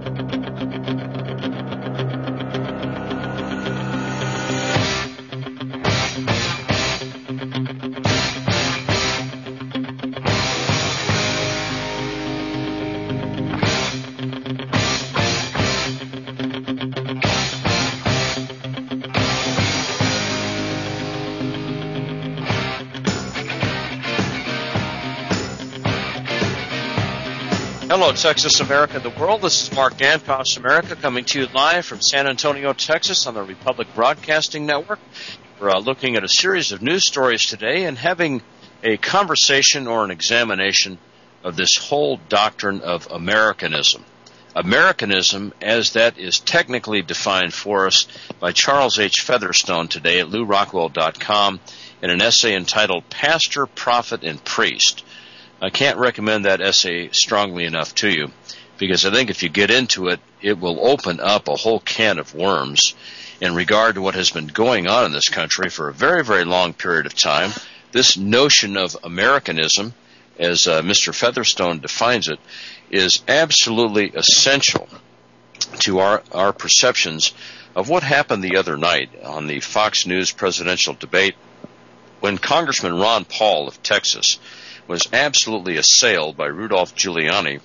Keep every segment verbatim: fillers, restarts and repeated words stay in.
Hello, Texas, America, the world. This is Mark Dankos, America, coming to you live from San Antonio, Texas, on the Republic Broadcasting Network. We're uh, looking at a series of news stories today and having a conversation or an examination of this whole doctrine of Americanism. Americanism, as that is technically defined for us by Charles H. Featherstone today at Lew Rockwell dot com in an essay entitled Pastor, Prophet, and Priest. I can't recommend that essay strongly enough to you, because I think if you get into it, it will open up a whole can of worms in regard to what has been going on in this country for a very, very long period of time. This notion of Americanism, as uh, Mister Featherstone defines it, is absolutely essential to our, our perceptions of what happened the other night on the Fox News presidential debate when Congressman Ron Paul of Texas was absolutely assailed by Rudolph Giuliani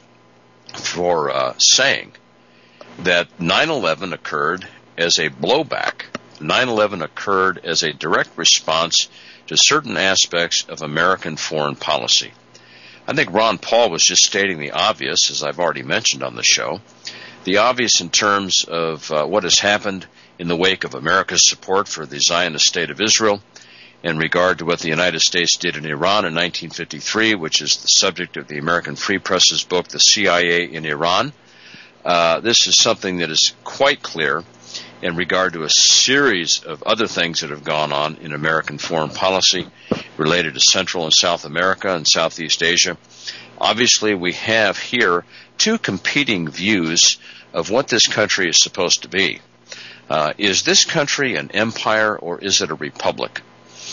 for uh, saying that nine eleven occurred as a blowback. nine eleven occurred as a direct response to certain aspects of American foreign policy. I think Ron Paul was just stating the obvious, as I've already mentioned on the show, the obvious in terms of uh, what has happened in the wake of America's support for the Zionist state of Israel, in regard to what the United States did in Iran in nineteen fifty-three, which is the subject of the American Free Press's book, The C I A in Iran. Uh, this is something that is quite clear in regard to a series of other things that have gone on in American foreign policy related to Central and South America and Southeast Asia. Obviously, we have here two competing views of what this country is supposed to be. Uh, is this country an empire or is it a republic?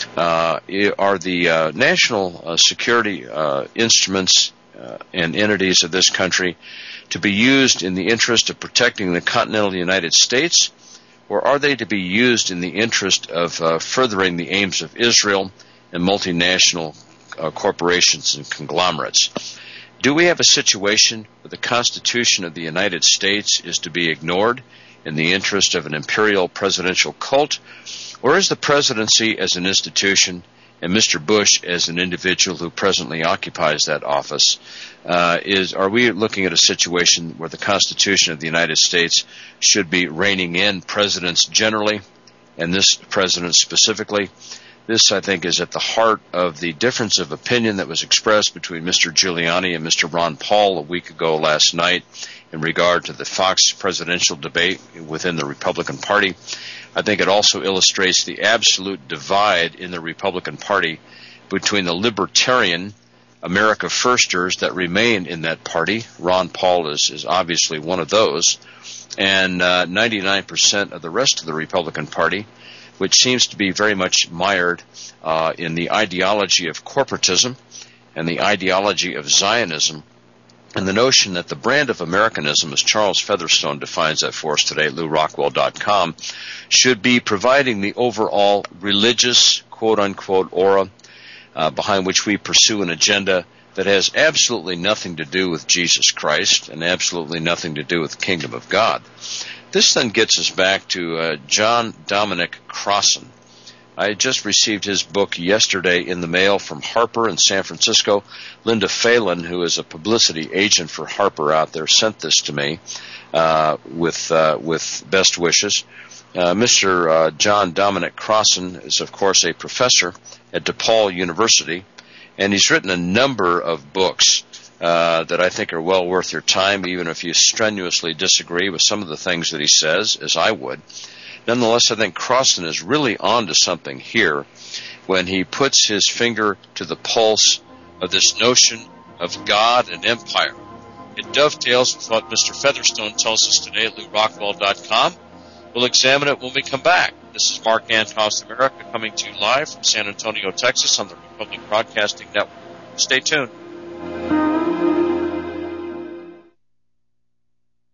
Uh, are the uh, national uh, security uh, instruments uh, and entities of this country to be used in the interest of protecting the continental United States, or are they to be used in the interest of uh, furthering the aims of Israel and multinational uh, corporations and conglomerates? Do we have a situation where the Constitution of the United States is to be ignored in the interest of an imperial presidential cult? Or is the presidency as an institution and Mister Bush as an individual who presently occupies that office, uh, is are we looking at a situation where the Constitution of the United States should be reining in presidents generally, and this president specifically? This, I think, is at the heart of the difference of opinion that was expressed between Mister Giuliani and Mister Ron Paul a week ago last night in regard to the Fox presidential debate within the Republican Party. I think it also illustrates the absolute divide in the Republican Party between the libertarian America Firsters that remain in that party. Ron Paul is, is obviously one of those. And uh, ninety-nine percent of the rest of the Republican Party, which seems to be very much mired uh, in the ideology of corporatism and the ideology of Zionism, and the notion that the brand of Americanism, as Charles Featherstone defines that for us today at Lew Rockwell dot com, should be providing the overall religious, quote-unquote, aura uh, behind which we pursue an agenda that has absolutely nothing to do with Jesus Christ and absolutely nothing to do with the kingdom of God. This then gets us back to uh, John Dominic Crossan. I just received his book yesterday in the mail from Harper in San Francisco. Linda Phelan, who is a publicity agent for Harper out there, sent this to me uh, with uh, with best wishes. Uh, Mister Uh, John Dominic Crossan is, of course, a professor at DePaul University, and he's written a number of books uh, that I think are well worth your time, even if you strenuously disagree with some of the things that he says, as I would. Nonetheless, I think Crossan is really on to something here when he puts his finger to the pulse of this notion of God and empire. It dovetails with what Mister Featherstone tells us today at Lew Rockwell dot com. We'll examine it when we come back. This is Mark Dankos, America, coming to you live from San Antonio, Texas on the Republic Broadcasting Network. Stay tuned.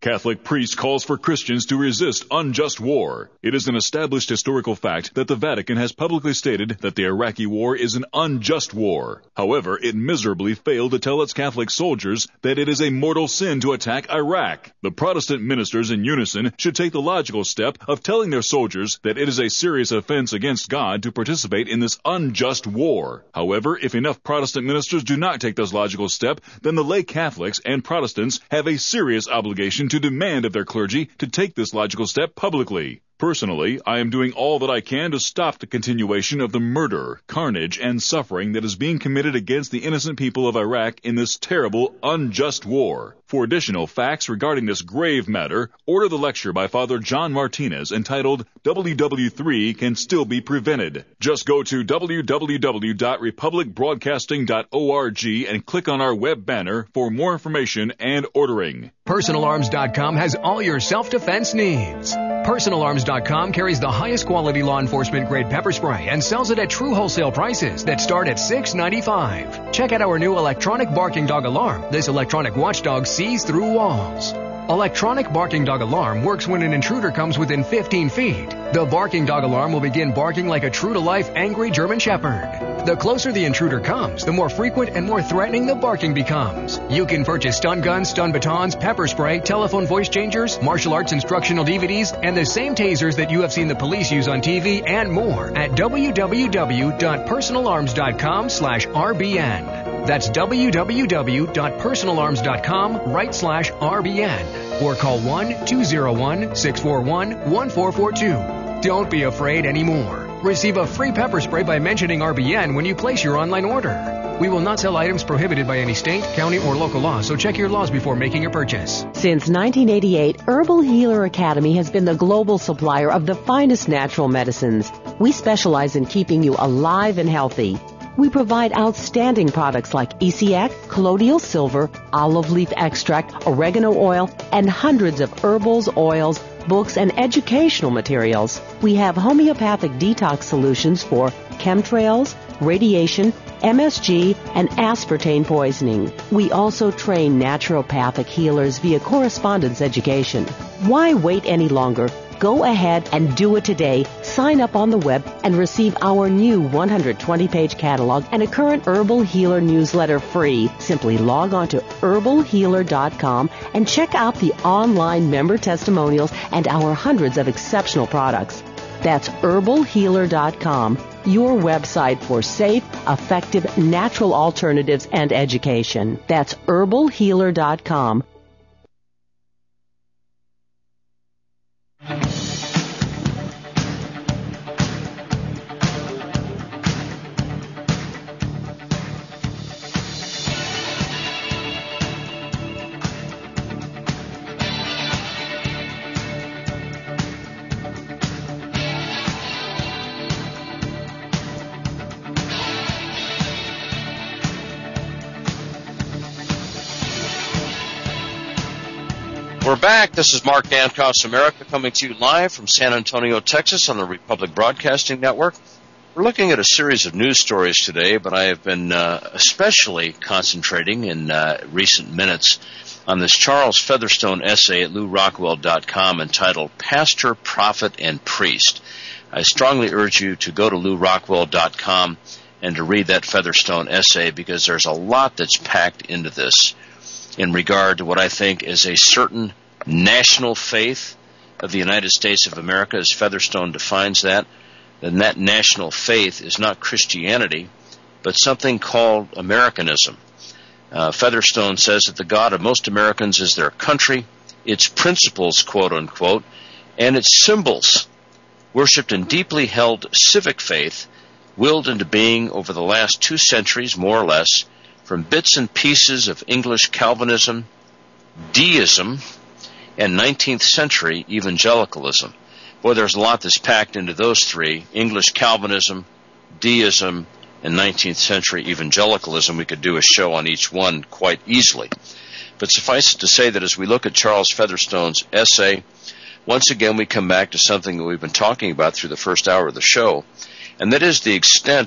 Catholic priest calls for Christians to resist unjust war. It is an established historical fact that the Vatican has publicly stated that the Iraqi war is an unjust war. However, it miserably failed to tell its Catholic soldiers that it is a mortal sin to attack Iraq. The Protestant ministers in unison should take the logical step of telling their soldiers that it is a serious offense against God to participate in this unjust war. However, if enough Protestant ministers do not take this logical step, then the lay Catholics and Protestants have a serious obligation to demand of their clergy to take this logical step publicly. Personally, I am doing all that I can to stop the continuation of the murder, carnage, and suffering that is being committed against the innocent people of Iraq in this terrible, unjust war. For additional facts regarding this grave matter, order the lecture by Father John Martinez entitled W W three Can Still Be Prevented. Just go to w w w dot republic broadcasting dot org and click on our web banner for more information and ordering. Personal Arms dot com has all your self-defense needs. Personal Arms dot com carries the highest quality law enforcement grade pepper spray and sells it at true wholesale prices that start at six dollars and ninety-five cents. Check out our new electronic barking dog alarm. This electronic watchdog sees through walls. Electronic barking dog alarm works when an intruder comes within fifteen feet. The barking dog alarm will begin barking like a true-to-life angry German Shepherd. The closer the intruder comes, the more frequent and more threatening the barking becomes. You can purchase stun guns, stun batons, pepper spray, telephone voice changers, martial arts instructional D V Ds, and the same tasers that you have seen the police use on T V and more at w w w dot personal arms dot com slash R B N. That's w w w dot personal arms dot com right slash R B N or call one two zero one six four one one four four two. Don't be afraid anymore. Receive a free pepper spray by mentioning R B N when you place your online order. We will not sell items prohibited by any state, county, or local law, so check your laws before making your purchase. Since nineteen eighty-eight, Herbal Healer Academy has been the global supplier of the finest natural medicines. We specialize in keeping you alive and healthy. We provide outstanding products like E C X, colloidal silver, olive leaf extract, oregano oil, and hundreds of herbals, oils, books, and educational materials. We have homeopathic detox solutions for chemtrails, radiation, M S G, and aspartame poisoning. We also train naturopathic healers via correspondence education. Why wait any longer? Go ahead and do it today. Sign up on the web and receive our new one hundred twenty page catalog and a current Herbal Healer newsletter free. Simply log on to herbal healer dot com and check out the online member testimonials and our hundreds of exceptional products. That's herbal healer dot com, your website for safe, effective, natural alternatives and education. That's herbal healer dot com. We're back. This is Mark Dankos, America, coming to you live from San Antonio, Texas on the Republic Broadcasting Network. We're looking at a series of news stories today, but I have been uh, especially concentrating in uh, recent minutes on this Charles Featherstone essay at lou rockwell dot com entitled Pastor, Prophet, and Priest. I strongly urge you to go to lou rockwell dot com and to read that Featherstone essay because there's a lot that's packed into this in regard to what I think is a certain national faith of the United States of America, as Featherstone defines that. Then that national faith is not Christianity, but something called Americanism. Uh, Featherstone says that the God of most Americans is their country, its principles, quote unquote, and its symbols, worshipped in deeply held civic faith, willed into being over the last two centuries, more or less, from bits and pieces of English Calvinism, deism, and nineteenth century evangelicalism. Boy, there's a lot that's packed into those three: English Calvinism, deism, and nineteenth century evangelicalism. We could do a show on each one quite easily. But suffice it to say that as we look at Charles Featherstone's essay, once again we come back to something that we've been talking about through the first hour of the show, and that is the extent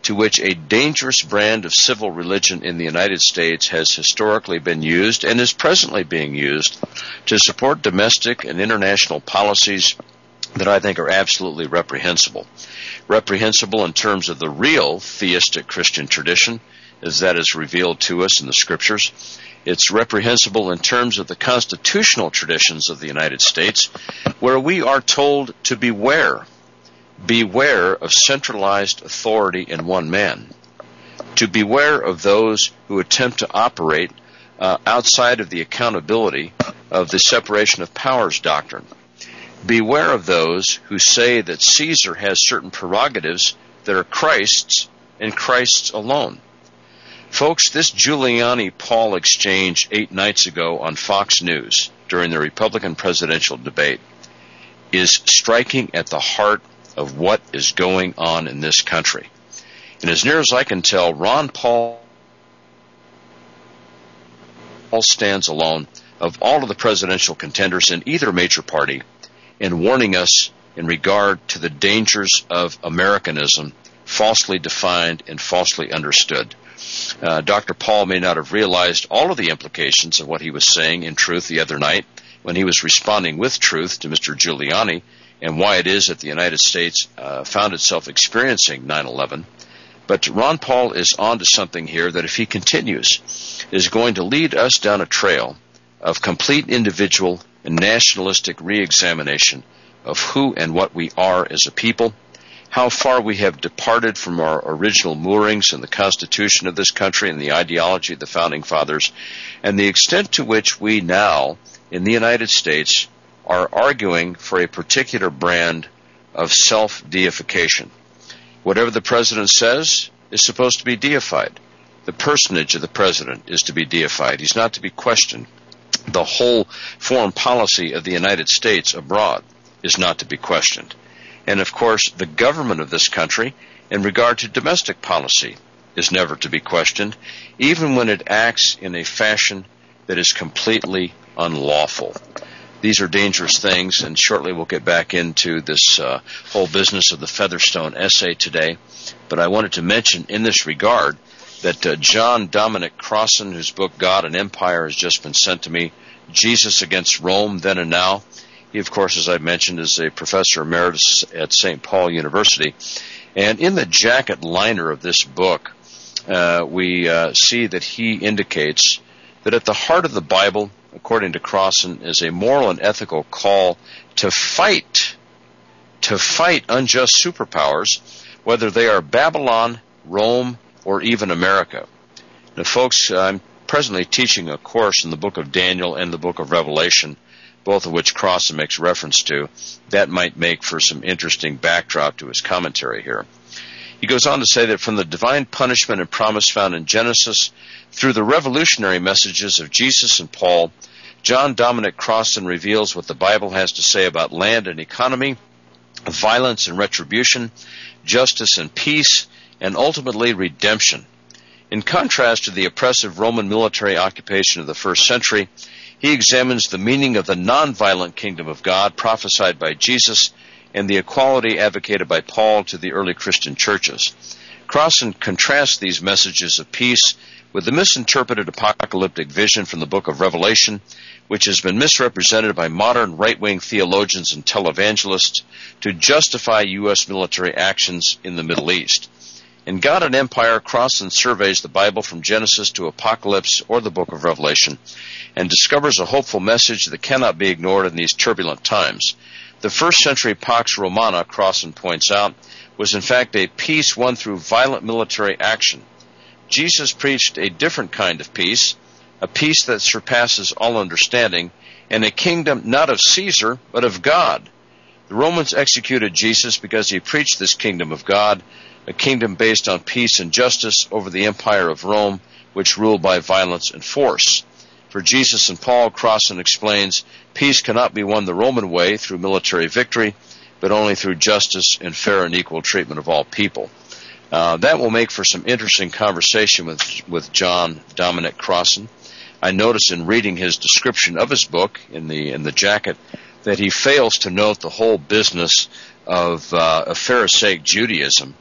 to which a dangerous brand of civil religion in the United States has historically been used and is presently being used to support domestic and international policies that I think are absolutely reprehensible. Reprehensible in terms of the real theistic Christian tradition, as that is revealed to us in the Scriptures. It's reprehensible in terms of the constitutional traditions of the United States, where we are told to beware, beware of centralized authority in one man, to beware of those who attempt to operate uh, outside of the accountability of the separation of powers doctrine. Beware of those who say that Caesar has certain prerogatives that are Christ's and Christ's alone. Folks, this Giuliani-Paul exchange eight nights ago on Fox News during the Republican presidential debate is striking at the heart of what is going on in this country. And as near as I can tell, Ron Paul stands alone of all of the presidential contenders in either major party in warning us in regard to the dangers of Americanism, falsely defined and falsely understood. Uh, Doctor Paul may not have realized all of the implications of what he was saying in truth the other night when he was responding with truth to Mister Giuliani and why it is that the United States uh, found itself experiencing nine eleven. But Ron Paul is on to something here that, if he continues, is going to lead us down a trail of complete individual and nationalistic re-examination of who and what we are as a people, how far we have departed from our original moorings in the Constitution of this country and the ideology of the Founding Fathers, and the extent to which we now, in the United States, are arguing for a particular brand of self-deification. Whatever the president says is supposed to be deified. The personage of the president is to be deified. He's not to be questioned. The whole foreign policy of the United States abroad is not to be questioned. And, of course, the government of this country, in regard to domestic policy, is never to be questioned, even when it acts in a fashion that is completely unlawful. These are dangerous things, and shortly we'll get back into this uh, whole business of the Featherstone essay today. But I wanted to mention in this regard that uh, John Dominic Crossan, whose book God and Empire has just been sent to me, Jesus Against Rome, Then and Now. He, of course, as I mentioned, is a professor emeritus at Saint Paul University. And in the jacket liner of this book, uh, we uh, see that he indicates that at the heart of the Bible, according to Crossan, is a moral and ethical call to fight, to fight unjust superpowers, whether they are Babylon, Rome, or even America. Now, folks, I'm presently teaching a course in the book of Daniel and the book of Revelation, both of which Crossan makes reference to. That might make for some interesting backdrop to his commentary here. He goes on to say that from the divine punishment and promise found in Genesis through the revolutionary messages of Jesus and Paul, John Dominic Crossan reveals what the Bible has to say about land and economy, violence and retribution, justice and peace, and ultimately redemption. In contrast to the oppressive Roman military occupation of the first century, he examines the meaning of the nonviolent kingdom of God prophesied by Jesus and the equality advocated by Paul to the early Christian churches. Crossan contrasts these messages of peace with the misinterpreted apocalyptic vision from the book of Revelation, which has been misrepresented by modern right-wing theologians and televangelists to justify U S military actions in the Middle East. In God and Empire, Crossan surveys the Bible from Genesis to Apocalypse or the book of Revelation and discovers a hopeful message that cannot be ignored in these turbulent times. The first century Pax Romana, Crossan points out, was in fact a peace won through violent military action. Jesus preached a different kind of peace, a peace that surpasses all understanding, and a kingdom not of Caesar, but of God. The Romans executed Jesus because he preached this kingdom of God, a kingdom based on peace and justice over the empire of Rome, which ruled by violence and force. For Jesus and Paul, Crossan explains, peace cannot be won the Roman way through military victory, but only through justice and fair and equal treatment of all people. Uh, that will make for some interesting conversation with with John Dominic Crossan. I notice in reading his description of his book in the in the jacket that he fails to note the whole business of, uh, of Pharisaic Judaism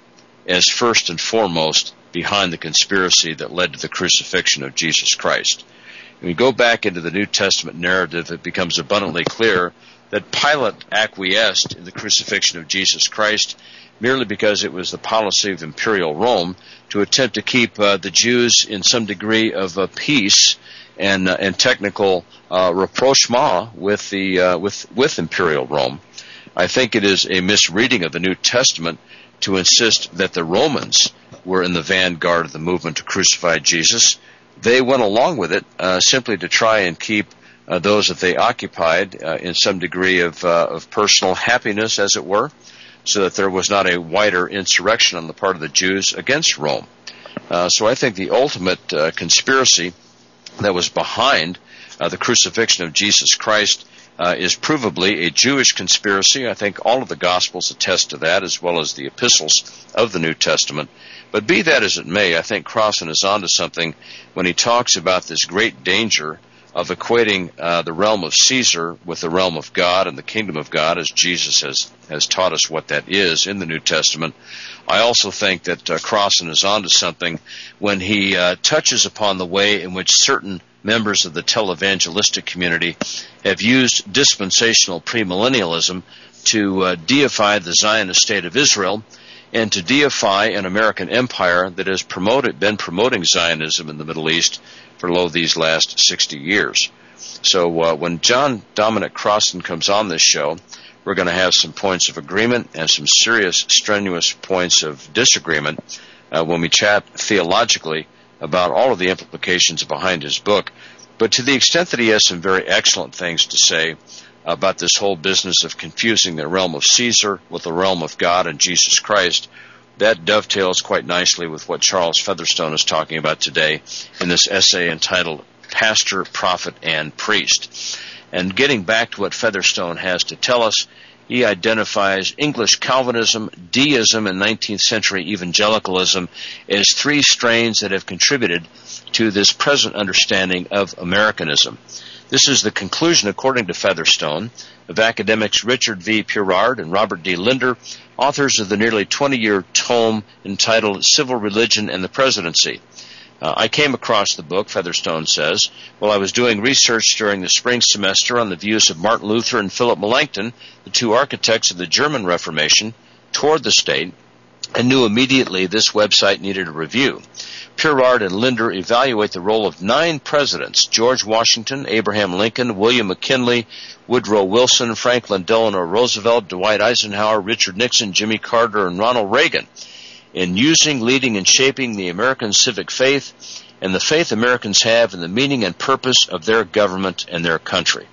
as first and foremost behind the conspiracy that led to the crucifixion of Jesus Christ. When we go back into the New Testament narrative, it becomes abundantly clear that Pilate acquiesced in the crucifixion of Jesus Christ merely because it was the policy of imperial Rome to attempt to keep uh, the Jews in some degree of uh, peace and uh, and technical uh, rapprochement with the uh, with with imperial Rome. I think it is a misreading of the New Testament to insist that the Romans were in the vanguard of the movement to crucify Jesus. They went along with it uh, simply to try and keep uh, those that they occupied uh, in some degree of uh, of personal happiness, as it were, so that there was not a wider insurrection on the part of the Jews against Rome. Uh, so I think the ultimate uh, conspiracy that was behind uh, the crucifixion of Jesus Christ uh, is provably a Jewish conspiracy. I think all of the Gospels attest to that, as well as the epistles of the New Testament. But be that as it may, I think Crossan is onto something when he talks about this great danger of equating uh, the realm of Caesar with the realm of God and the kingdom of God, as Jesus has, has taught us what that is in the New Testament. I also think that uh, Crossan is onto something when he uh, touches upon the way in which certain members of the televangelistic community have used dispensational premillennialism to uh, deify the Zionist state of Israel and to deify an American empire that has promoted, been promoting Zionism in the Middle East for, lo, these last sixty years. So uh, when John Dominic Crossan comes on this show, we're going to have some points of agreement and some serious, strenuous points of disagreement uh, when we chat theologically about all of the implications behind his book. But to the extent that he has some very excellent things to say about this whole business of confusing the realm of Caesar with the realm of God and Jesus Christ, that dovetails quite nicely with what Charles Featherstone is talking about today in this essay entitled Pastor, Prophet, and Priest. And getting back to what Featherstone has to tell us, he identifies English Calvinism, deism, and nineteenth century evangelicalism as three strains that have contributed to this present understanding of Americanism. This is the conclusion, according to Featherstone, of academics Richard V. Purard and Robert D. Linder, authors of the nearly twenty-year tome entitled Civil Religion and the Presidency. Uh, I came across the book, Featherstone says, while I was doing research during the spring semester on the views of Martin Luther and Philip Melanchthon, the two architects of the German Reformation, toward the state, and knew immediately this website needed a review. Purard and Linder evaluate the role of nine presidents: George Washington, Abraham Lincoln, William McKinley, Woodrow Wilson, Franklin Delano Roosevelt, Dwight Eisenhower, Richard Nixon, Jimmy Carter, and Ronald Reagan, in using, leading, and shaping the American civic faith and the faith Americans have in the meaning and purpose of their government and their country.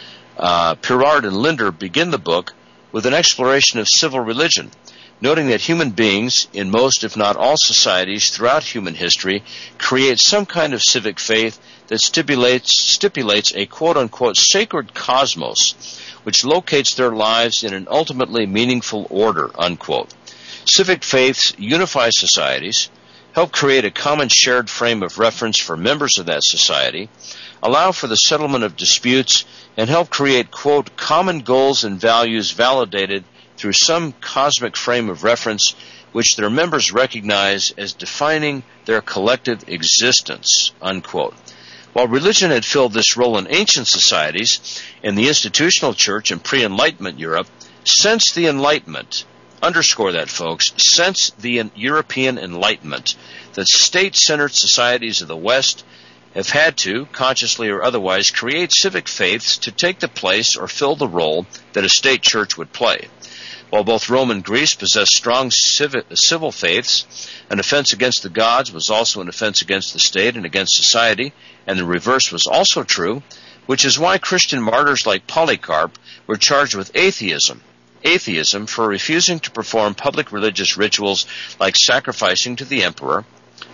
Uh, Purard and Linder begin the book with an exploration of civil religion, noting that human beings, in most if not all societies throughout human history, create some kind of civic faith that stipulates, stipulates a quote-unquote sacred cosmos, which locates their lives in an ultimately meaningful order, unquote. Civic faiths unify societies, help create a common shared frame of reference for members of that society, allow for the settlement of disputes, and help create, quote, common goals and values validated through some cosmic frame of reference which their members recognize as defining their collective existence, unquote. While religion had filled this role in ancient societies, in the institutional church in pre-Enlightenment Europe, since the Enlightenment, underscore that, folks, since the European Enlightenment, the state-centered societies of the West have had to, consciously or otherwise, create civic faiths to take the place or fill the role that a state church would play. While both Rome and Greece possessed strong civic, civil faiths, an offense against the gods was also an offense against the state and against society, and the reverse was also true, which is why Christian martyrs like Polycarp were charged with atheism, atheism for refusing to perform public religious rituals like sacrificing to the emperor.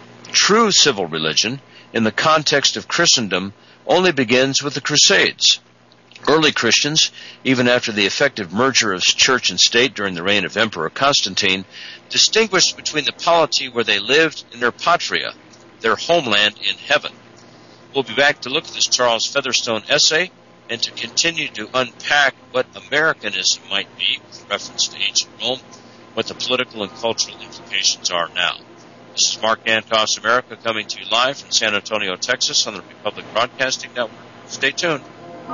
True civil religion, in the context of Christendom, only begins with the Crusades. Early Christians, even after the effective merger of church and state during the reign of Emperor Constantine, distinguished between the polity where they lived and their patria, their homeland in heaven. We'll be back to look at this Charles Featherstone essay and to continue to unpack what Americanism might be with reference to ancient Rome what the political and cultural implications are now. This is Mark Antosh, America, coming to you live from San Antonio, Texas on the Republic Broadcasting Network. Stay tuned.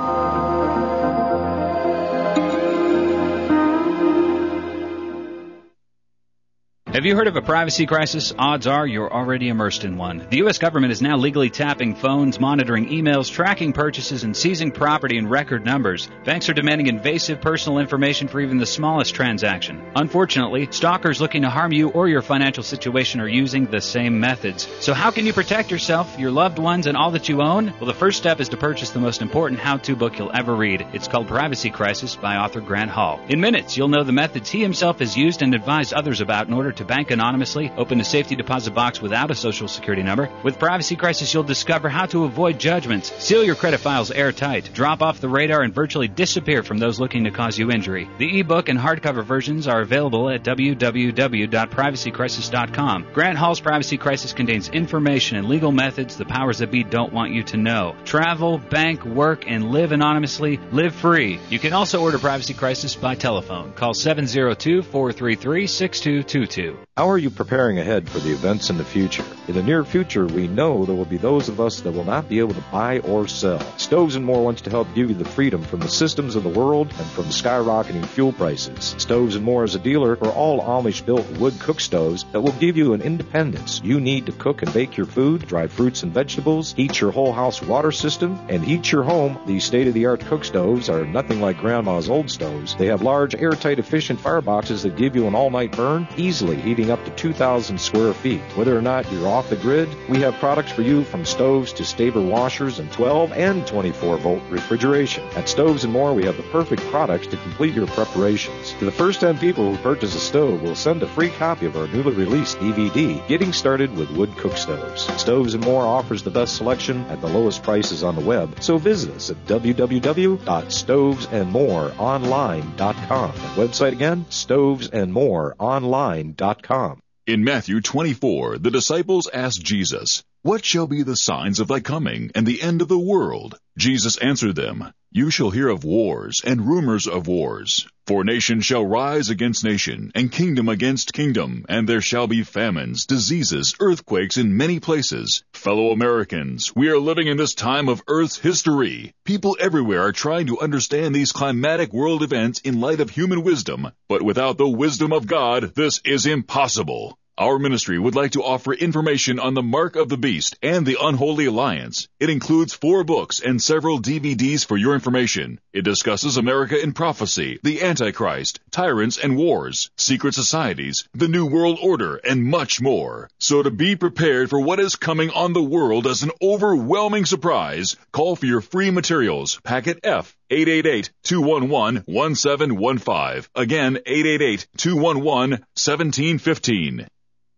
Have you heard of a privacy crisis? Odds are you're already immersed in one. The U S government is now legally tapping phones, monitoring emails, tracking purchases, and seizing property in record numbers. Banks are demanding invasive personal information for even the smallest transaction. Unfortunately, stalkers looking to harm you or your financial situation are using the same methods. So how can you protect yourself, your loved ones, and all that you own? Well, the first step is to purchase the most important how-to book you'll ever read. It's called Privacy Crisis by author Grant Hall. In minutes, you'll know the methods he himself has used and advised others about in order to bank anonymously, open a safety deposit box without a social security number. With Privacy Crisis, you'll discover how to avoid judgments, seal your credit files airtight, drop off the radar, and virtually disappear from those looking to cause you injury. The ebook and hardcover versions are available at w w w dot privacy crisis dot com. Grant Hall's Privacy Crisis contains information and legal methods the powers that be don't want you to know. Travel, bank, work, and live anonymously. Live free. You can also order Privacy Crisis by telephone. Call seven zero two, four three three, six two two two. How are you preparing ahead for the events in the future? In the near future, we know there will be those of us that will not be able to buy or sell. Stoves and More wants to help give you the freedom from the systems of the world and from skyrocketing fuel prices. Stoves and More is a dealer for all Amish-built wood cook stoves that will give you an independence you need to cook and bake your food, dry fruits and vegetables, heat your whole house water system, and heat your home. These state-of-the-art cook stoves are nothing like Grandma's old stoves. They have large, airtight, efficient fireboxes that give you an all-night burn, easily heating up to two thousand square feet. Whether or not you're off the grid, we have products for you from stoves to Staber washers and twelve and twenty-four volt refrigeration. At Stoves and More, we have the perfect products to complete your preparations. To the first ten people who purchase a stove, we'll send a free copy of our newly released D V D, Getting Started with Wood Cook Stoves. Stoves and More offers the best selection at the lowest prices on the web, so visit us at w w w dot stoves and more online dot com. The website again, stoves and more online dot com. In Matthew twenty-four, the disciples asked Jesus, "What shall be the signs of thy coming and the end of the world?" Jesus answered them, "You shall hear of wars and rumors of wars. For nation shall rise against nation, and kingdom against kingdom, and there shall be famines, diseases, earthquakes in many places." Fellow Americans, we are living in this time of Earth's history. People everywhere are trying to understand these climatic world events in light of human wisdom, but without the wisdom of God, this is impossible. Our ministry would like to offer information on the Mark of the Beast and the Unholy Alliance. It includes four books and several D V Ds for your information. It discusses America in prophecy, the Antichrist, tyrants and wars, secret societies, the New World Order, and much more. So to be prepared for what is coming on the world as an overwhelming surprise, call for your free materials, packet F, eight eight eight, two one one, one seven one five. Again, eight eight eight, two one one, one seven one five.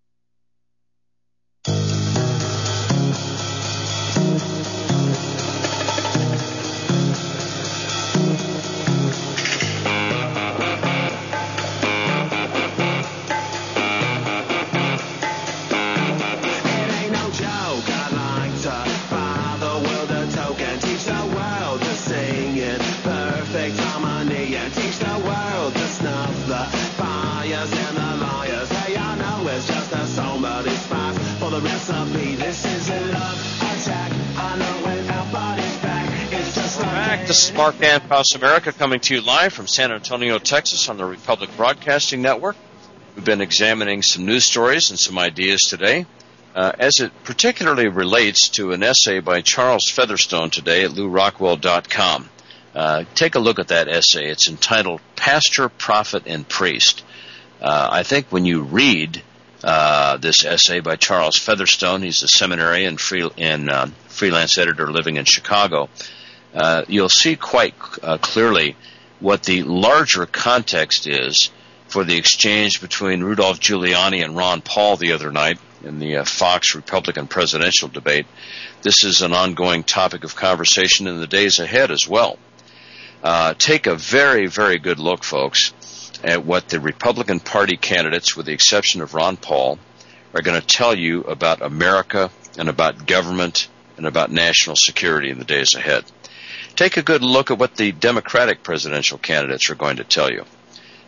This is Mark Antosh, America, coming to you live from San Antonio, Texas on the Republic Broadcasting Network. We've been examining some news stories and some ideas today, uh, as it particularly relates to an essay by Charles Featherstone today at Lew Rockwell dot com. Uh, take a look at that essay. It's entitled Pastor, Prophet, and Priest. Uh, I think when you read uh, this essay by Charles Featherstone, he's a seminary and free, and, uh, freelance editor living in Chicago, Uh, you'll see quite uh, clearly what the larger context is for the exchange between Rudolph Giuliani and Ron Paul the other night in the uh, Fox Republican presidential debate. This is an ongoing topic of conversation in the days ahead as well. Uh, take a very, very good look, folks, at what the Republican Party candidates, with the exception of Ron Paul, are going to tell you about America and about government and about national security in the days ahead. Take a good look at what the Democratic presidential candidates are going to tell you.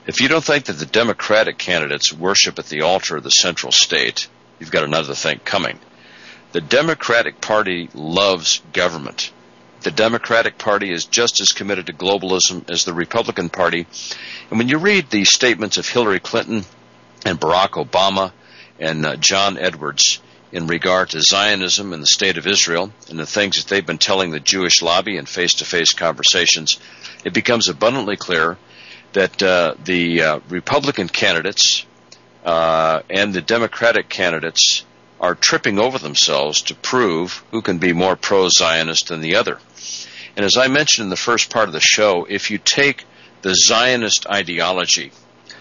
If you don't think that the Democratic candidates worship at the altar of the central state, you've got another thing coming. The Democratic Party loves government. The Democratic Party is just as committed to globalism as the Republican Party. And when you read the statements of Hillary Clinton and Barack Obama and uh, John Edwards in regard to Zionism and the state of Israel and the things that they've been telling the Jewish lobby in face-to-face conversations, it becomes abundantly clear that uh, the uh, Republican candidates uh, and the Democratic candidates are tripping over themselves to prove who can be more pro-Zionist than the other. And as I mentioned in the first part of the show, if you take the Zionist ideology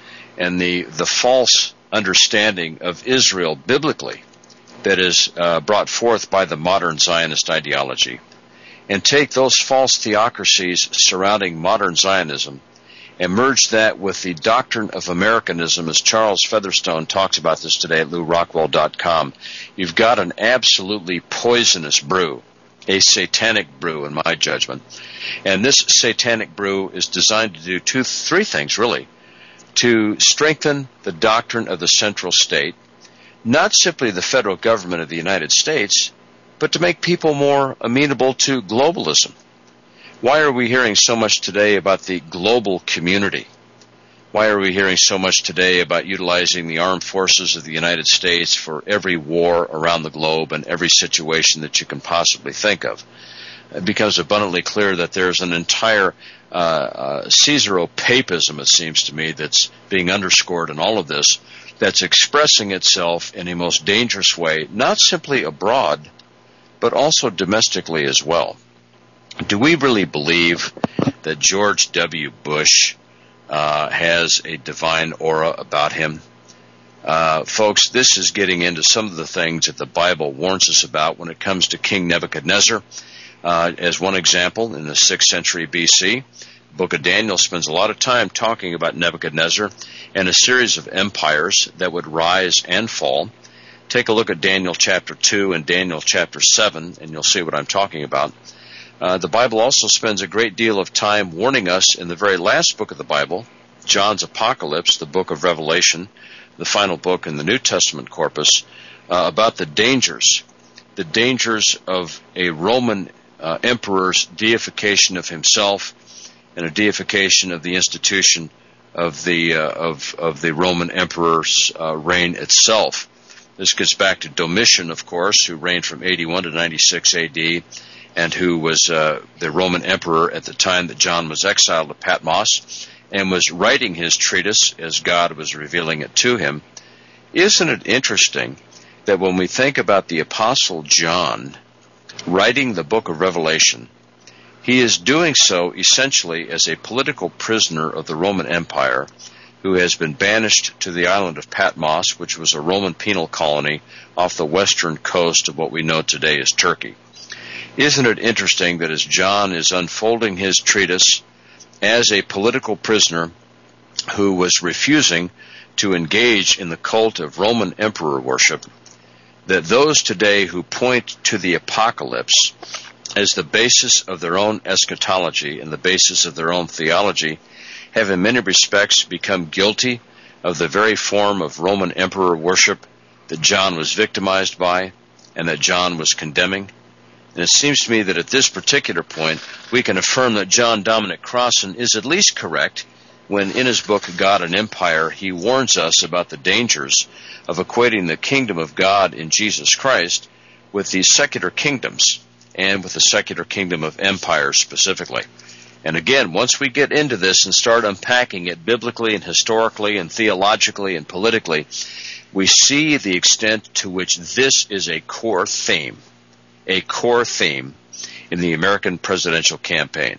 and the, the false understanding of Israel biblically that is uh, brought forth by the modern Zionist ideology, and take those false theocracies surrounding modern Zionism and merge that with the doctrine of Americanism, as Charles Featherstone talks about this today at Lew Rockwell dot com, you've got an absolutely poisonous brew, a satanic brew in my judgment. And this satanic brew is designed to do two, three things, really. To strengthen the doctrine of the central state, not simply the federal government of the United States, but to make people more amenable to globalism. Why are we hearing so much today about the global community? Why are we hearing so much today about utilizing the armed forces of the United States for every war around the globe and every situation that you can possibly think of? It becomes abundantly clear that there's an entire uh, uh, Caesaro-papism, it seems to me, that's being underscored in all of this, that's expressing itself in a most dangerous way, not simply abroad, but also domestically as well. Do we really believe that George W. Bush uh, has a divine aura about him? Uh, folks, this is getting into some of the things that the Bible warns us about when it comes to King Nebuchadnezzar. Uh, as one example, in the sixth century B C, the book of Daniel spends a lot of time talking about Nebuchadnezzar and a series of empires that would rise and fall. Take a look at Daniel chapter two and Daniel chapter seven, and you'll see what I'm talking about. Uh, the Bible also spends a great deal of time warning us in the very last book of the Bible, John's Apocalypse, the book of Revelation, the final book in the New Testament corpus, uh, about the dangers, the dangers of a Roman uh, emperor's deification of himself and a deification of the institution of the uh, of of the Roman emperor's uh, reign itself. This gets back to Domitian, of course, who reigned from eighty-one to ninety-six A D, and who was uh, the Roman emperor at the time that John was exiled to Patmos and was writing his treatise as God was revealing it to him. Isn't it interesting that when we think about the Apostle John writing the book of Revelation, he is doing so essentially as a political prisoner of the Roman Empire who has been banished to the island of Patmos, which was a Roman penal colony off the western coast of what we know today as Turkey. Isn't it interesting that as John is unfolding his treatise as a political prisoner who was refusing to engage in the cult of Roman emperor worship, that those today who point to the apocalypse as the basis of their own eschatology and the basis of their own theology have in many respects become guilty of the very form of Roman emperor worship that John was victimized by and that John was condemning? And it seems to me that at this particular point, we can affirm that John Dominic Crossan is at least correct when in his book, God and Empire, he warns us about the dangers of equating the kingdom of God in Jesus Christ with the secular kingdoms and with the secular kingdom of empire specifically. And again, once we get into this and start unpacking it biblically and historically and theologically and politically, we see the extent to which this is a core theme, a core theme in the American presidential campaign.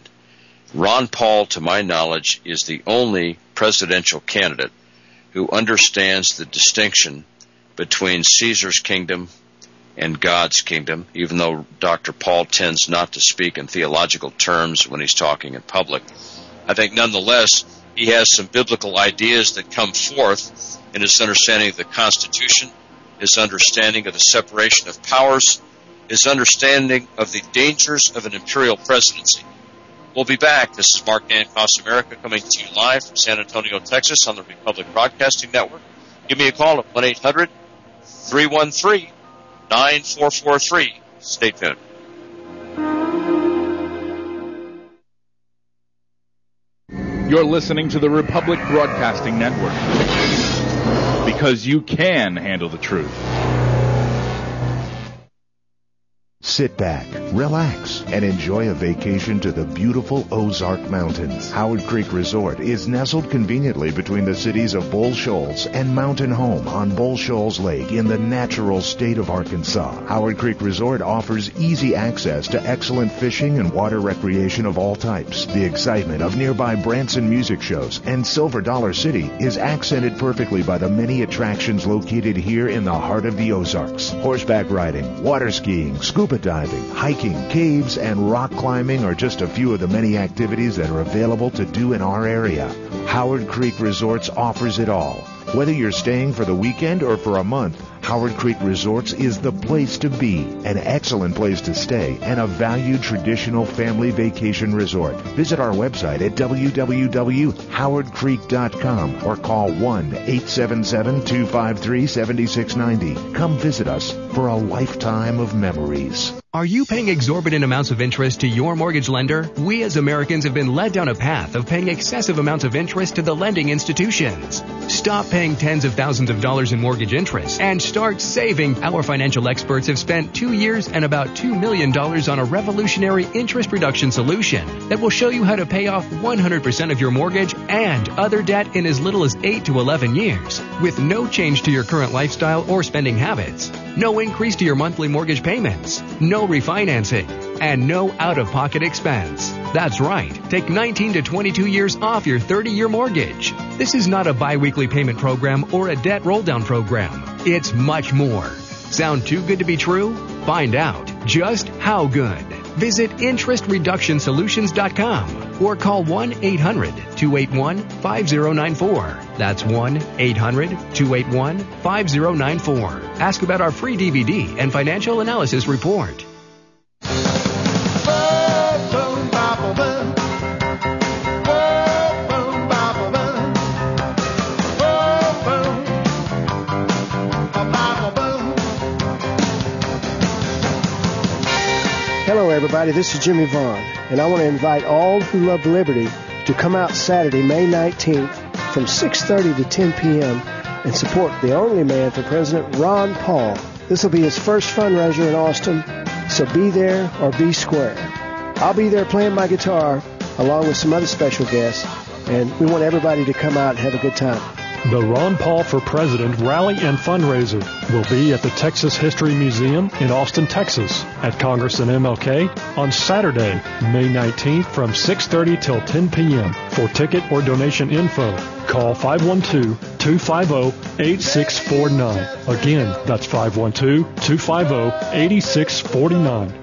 Ron Paul, to my knowledge, is the only presidential candidate who understands the distinction between Caesar's kingdom and God's kingdom, even though Doctor Paul tends not to speak in theological terms when he's talking in public. I think nonetheless, he has some biblical ideas that come forth in his understanding of the Constitution, his understanding of the separation of powers, his understanding of the dangers of an imperial presidency. We'll be back. This is Mark Dancost America coming to you live from San Antonio, Texas on the Republic Broadcasting Network. Give me a call at one eight hundred three one three nine four four three. Stay tuned. You're listening to the Republic Broadcasting Network, because you can handle the truth. Sit back, relax, and enjoy a vacation to the beautiful Ozark Mountains. Howard Creek Resort is nestled conveniently between the cities of Bull Shoals and Mountain Home on Bull Shoals Lake in the natural state of Arkansas. Howard Creek Resort offers easy access to excellent fishing and water recreation of all types. The excitement of nearby Branson music shows and Silver Dollar City is accented perfectly by the many attractions located here in the heart of the Ozarks. Horseback riding, water skiing, scuba diving, hiking, caves, and rock climbing are just a few of the many activities that are available to do in our area. Howard Creek Resorts offers it all. Whether you're staying for the weekend or for a month, Howard Creek Resorts is the place to be, an excellent place to stay, and a valued traditional family vacation resort. Visit our website at w w w dot howard creek dot com or call one eight seven seven two five three seven six nine zero. Come visit us for a lifetime of memories. Are you paying exorbitant amounts of interest to your mortgage lender? We as Americans have been led down a path of paying excessive amounts of interest to the lending institutions. Stop paying tens of thousands of dollars in mortgage interest and start saving. Our financial experts have spent two years and about two million dollars on a revolutionary interest reduction solution that will show you how to pay off one hundred percent of your mortgage and other debt in as little as eight to eleven years with no change to your current lifestyle or spending habits. No increase to your monthly mortgage payments. No refinancing. And no out-of-pocket expense. That's right. Take nineteen to twenty-two years off your thirty-year mortgage. This is not a bi-weekly payment program or a debt roll-down program. It's much more. Sound too good to be true? Find out just how good. Visit interest reduction solutions dot com or call one eight hundred two eight one five zero nine four. That's one eight hundred two eight one five zero nine four. Ask about our free D V D and financial analysis report. Hello, everybody. This is Jimmy Vaughn, and I want to invite all who love liberty to come out Saturday, May nineteenth, from six thirty to ten p.m. and support the only man for President, Ron Paul. This will be his first fundraiser in Austin, so be there or be square. I'll be there playing my guitar along with some other special guests, and we want everybody to come out and have a good time. The Ron Paul for President Rally and Fundraiser will be at the Texas History Museum in Austin, Texas, at Congress and M L K on Saturday, May nineteenth from six thirty till ten p.m. For ticket or donation info, call five one two, two five zero, eight six four nine. Again, that's five one two, two five zero, eight six four nine.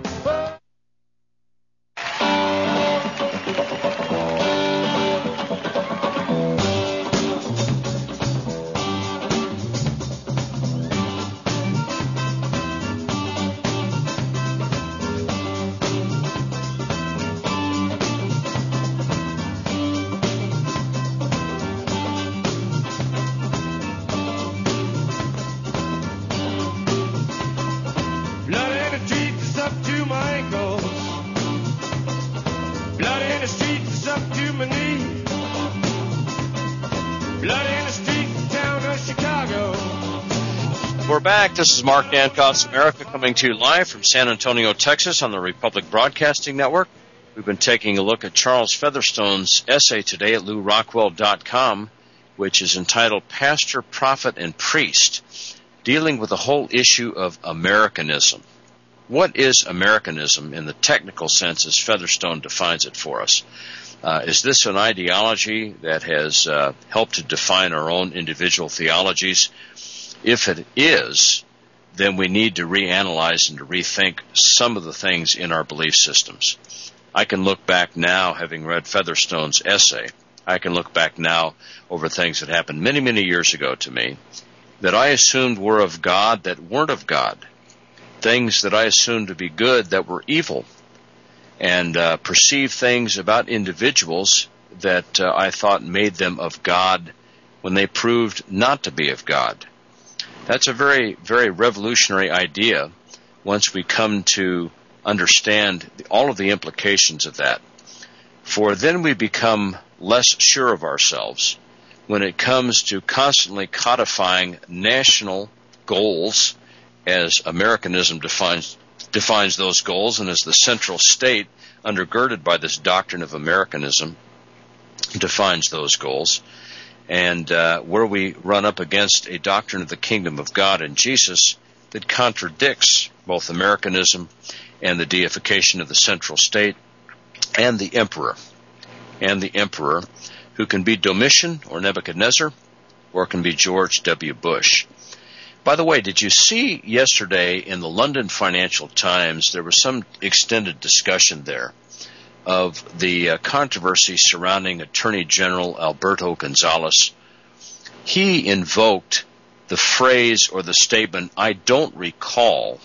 This is Mark Dancost America coming to you live from San Antonio, Texas on the Republic Broadcasting Network. We've been taking a look at Charles Featherstone's essay today at lou rockwell dot com, which is entitled Pastor, Prophet, and Priest, dealing with the whole issue of Americanism. What is Americanism in the technical sense as Featherstone defines it for us? Uh, is this an ideology that has uh, helped to define our own individual theologies? If it is, then we need to reanalyze and to rethink some of the things in our belief systems. I can look back now, having read Featherstone's essay, I can look back now over things that happened many, many years ago to me that I assumed were of God that weren't of God, things that I assumed to be good that were evil. and uh, perceived things about individuals that uh, I thought made them of God when they proved not to be of God. That's a very, very revolutionary idea once we come to understand all of the implications of that. For then we become less sure of ourselves when it comes to constantly codifying national goals as Americanism defines defines those goals, and as the central state, undergirded by this doctrine of Americanism, defines those goals, and uh, where we run up against a doctrine of the kingdom of God in Jesus that contradicts both Americanism and the deification of the central state and the emperor, and the emperor, who can be Domitian or Nebuchadnezzar, or can be George W. Bush. By the way, did you see yesterday in the London Financial Times, there was some extended discussion there of the uh, controversy surrounding Attorney General Alberto Gonzales. He invoked the phrase or the statement, I don't recall,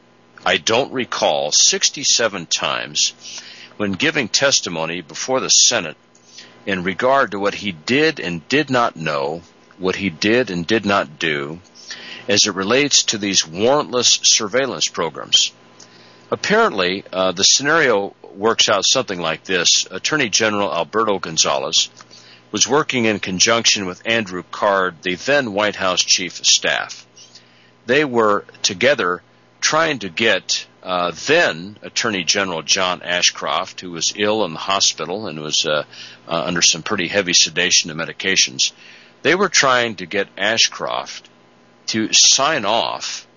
I don't recall, sixty-seven times when giving testimony before the Senate in regard to what he did and did not know, what he did and did not do, as it relates to these warrantless surveillance programs. Apparently, uh, the scenario works out something like this. Attorney General Alberto Gonzales was working in conjunction with Andrew Card, the then White House Chief of Staff. They were together trying to get uh, then Attorney General John Ashcroft, who was ill in the hospital and was uh, uh, under some pretty heavy sedation and medications. They were trying to get Ashcroft to sign off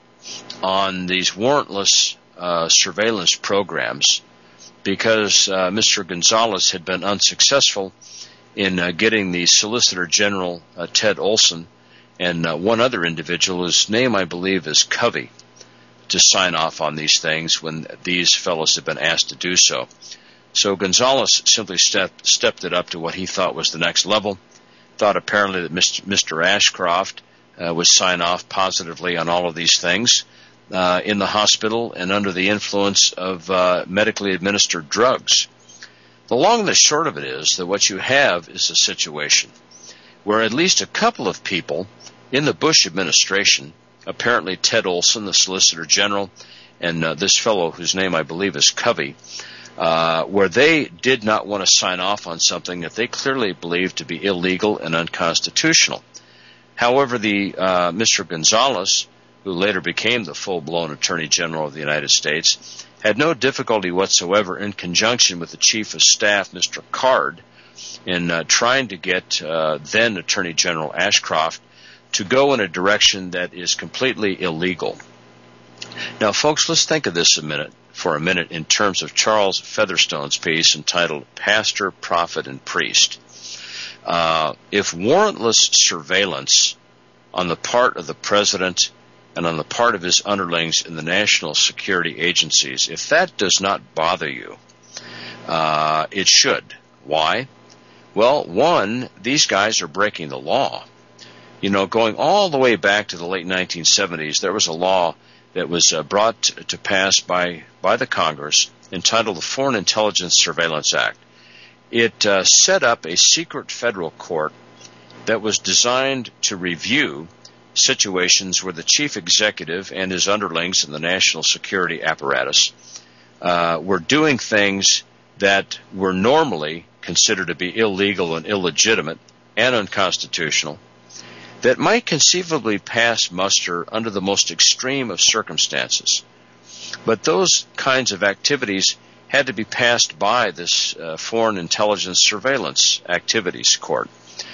on these warrantless uh, surveillance programs because uh, Mister Gonzales had been unsuccessful in uh, getting the Solicitor General, uh, Ted Olson, and uh, one other individual, whose name I believe is Covey, to sign off on these things when these fellows had been asked to do so. So Gonzales simply step, stepped it up to what he thought was the next level, thought apparently that Mister Mister Ashcroft uh, would sign off positively on all of these things uh, in the hospital and under the influence of uh, medically administered drugs. The long and the short of it is that what you have is a situation where at least a couple of people in the Bush administration, apparently Ted Olson, the Solicitor General, and uh, this fellow whose name I believe is Covey, uh, where they did not want to sign off on something that they clearly believed to be illegal and unconstitutional. However, the uh, Mister Gonzales, who later became the full-blown Attorney General of the United States, had no difficulty whatsoever in conjunction with the Chief of Staff, Mister Card, in uh, trying to get uh, then Attorney General Ashcroft to go in a direction that is completely illegal. Now, folks, let's think of this a minute, for a minute in terms of Charles Featherstone's piece entitled Pastor, Prophet, and Priest. Uh, if warrantless surveillance on the part of the president and on the part of his underlings in the national security agencies, if that does not bother you, uh, it should. Why? Well, one, these guys are breaking the law. You know, going all the way back to the late nineteen seventies, there was a law that was uh, brought to pass by, by the Congress entitled the Foreign Intelligence Surveillance Act. It uh, set up a secret federal court that was designed to review situations where the chief executive and his underlings in the national security apparatus uh, were doing things that were normally considered to be illegal and illegitimate and unconstitutional, that might conceivably pass muster under the most extreme of circumstances. But those kinds of activities had to be passed by this uh, Foreign Intelligence Surveillance Activities Court.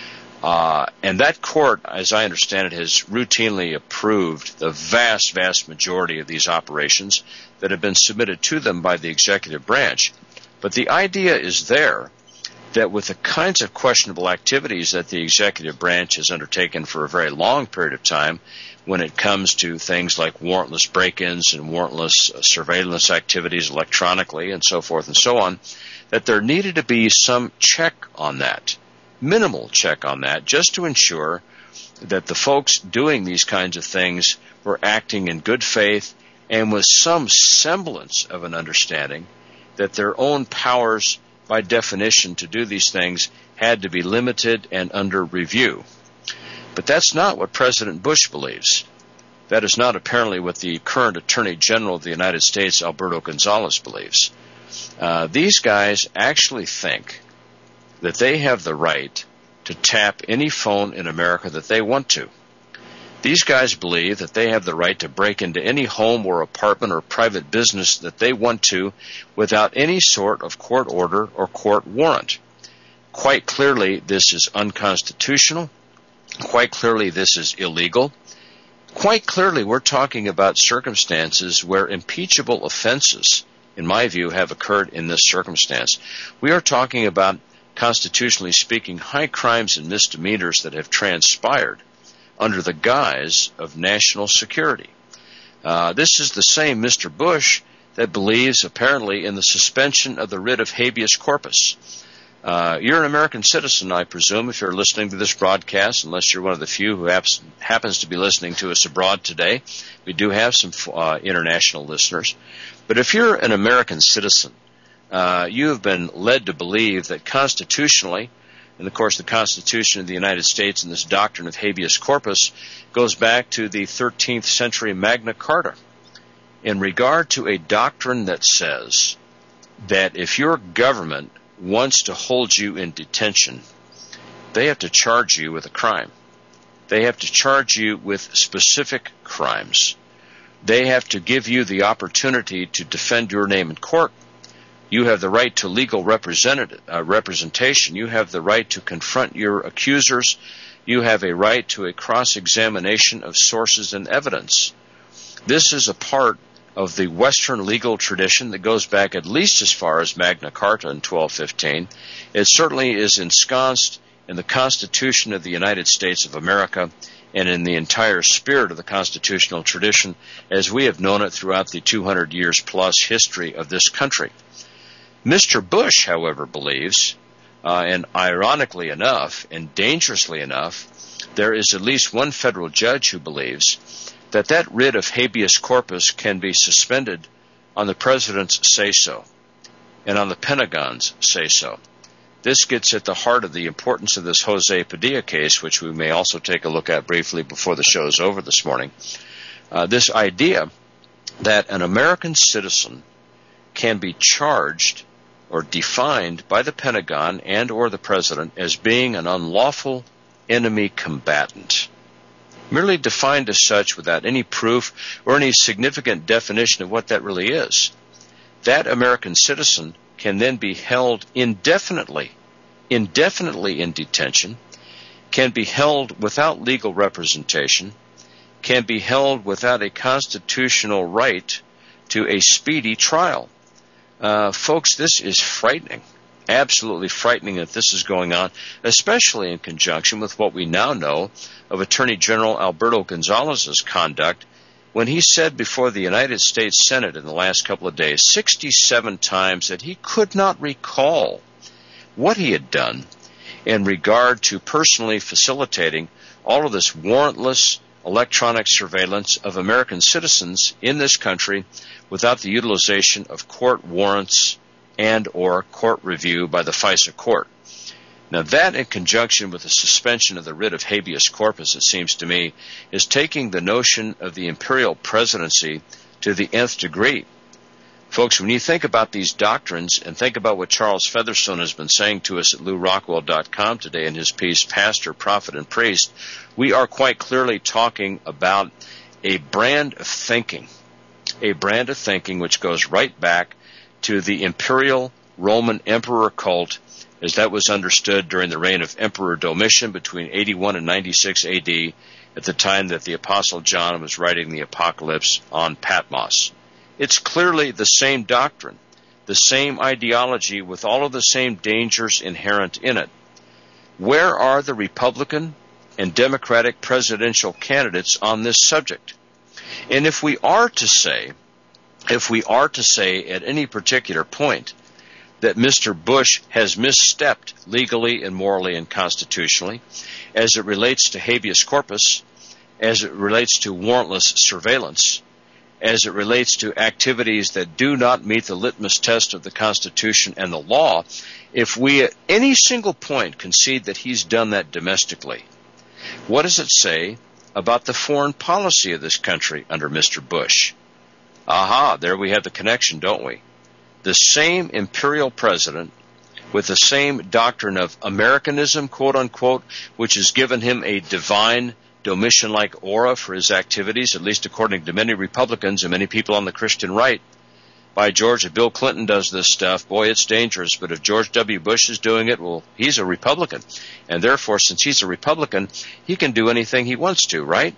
Uh, and that court, as I understand it, has routinely approved the vast, vast majority of these operations that have been submitted to them by the executive branch. But the idea is there that with the kinds of questionable activities that the executive branch has undertaken for a very long period of time, when it comes to things like warrantless break-ins and warrantless uh, surveillance activities electronically and so forth and so on, that there needed to be some check on that, minimal check on that, just to ensure that the folks doing these kinds of things were acting in good faith and with some semblance of an understanding that their own powers, by definition, to do these things had to be limited and under review. But that's not what President Bush believes. That is not apparently what the current Attorney General of the United States, Alberto Gonzales, believes. Uh, these guys actually think that they have the right to tap any phone in America that they want to. These guys believe that they have the right to break into any home or apartment or private business that they want to without any sort of court order or court warrant. Quite clearly, this is unconstitutional. Quite clearly, this is illegal. Quite clearly, we're talking about circumstances where impeachable offenses, in my view, have occurred in this circumstance. We are talking about, constitutionally speaking, high crimes and misdemeanors that have transpired under the guise of national security. Uh, this is the same Mister Bush that believes, apparently, in the suspension of the writ of habeas corpus. Uh, you're an American citizen, I presume, if you're listening to this broadcast, unless you're one of the few who haps, happens to be listening to us abroad today. We do have some uh, international listeners. But if you're an American citizen, uh, you have been led to believe that constitutionally, and of course the Constitution of the United States and this doctrine of habeas corpus goes back to the thirteenth century Magna Carta, in regard to a doctrine that says that if your government wants to hold you in detention, they have to charge you with a crime. They have to charge you with specific crimes. They have to give you the opportunity to defend your name in court. You have the right to legal representative, uh, representation. You have the right to confront your accusers. You have a right to a cross-examination of sources and evidence. This is a part of the Western legal tradition that goes back at least as far as Magna Carta in twelve fifteen. It certainly is ensconced in the Constitution of the United States of America and in the entire spirit of the constitutional tradition as we have known it throughout the two hundred years plus history of this country. Mister Bush, however, believes, uh, and ironically enough and dangerously enough, there is at least one federal judge who believes that that writ of habeas corpus can be suspended on the president's say-so and on the Pentagon's say-so. This gets at the heart of the importance of this Jose Padilla case, which we may also take a look at briefly before the show is over this morning. Uh, this idea that an American citizen can be charged or defined by the Pentagon and or the president as being an unlawful enemy combatant, merely defined as such without any proof or any significant definition of what that really is. That American citizen can then be held indefinitely, indefinitely in detention, can be held without legal representation, can be held without a constitutional right to a speedy trial. Uh, folks, this is frightening. Absolutely frightening that this is going on, especially in conjunction with what we now know of Attorney General Alberto Gonzales' conduct when he said before the United States Senate in the last couple of days sixty-seven times that he could not recall what he had done in regard to personally facilitating all of this warrantless electronic surveillance of American citizens in this country without the utilization of court warrants and or court review by the FISA court. Now that, in conjunction with the suspension of the writ of habeas corpus, it seems to me, is taking the notion of the imperial presidency to the nth degree. Folks, when you think about these doctrines and think about what Charles Featherstone has been saying to us at Lew Rockwell dot com today in his piece, Pastor, Prophet, and Priest, we are quite clearly talking about a brand of thinking, a brand of thinking which goes right back to the imperial Roman emperor cult as that was understood during the reign of Emperor Domitian between eighty-one and ninety-six A D at the time that the Apostle John was writing the Apocalypse on Patmos. It's clearly the same doctrine, the same ideology with all of the same dangers inherent in it. Where are the Republican and Democratic presidential candidates on this subject? And if we are to say, if we are to say at any particular point that Mister Bush has misstepped legally and morally and constitutionally as it relates to habeas corpus, as it relates to warrantless surveillance, as it relates to activities that do not meet the litmus test of the Constitution and the law, if we at any single point concede that he's done that domestically, what does it say about the foreign policy of this country under Mister Bush? Aha, there we have the connection, don't we? The same imperial president with the same doctrine of Americanism, quote unquote, which has given him a divine Domitian-like aura for his activities, at least according to many Republicans and many people on the Christian right. By George, if Bill Clinton does this stuff, boy, it's dangerous. But if George W. Bush is doing it, well, he's a Republican. And therefore, since he's a Republican, he can do anything he wants to, right?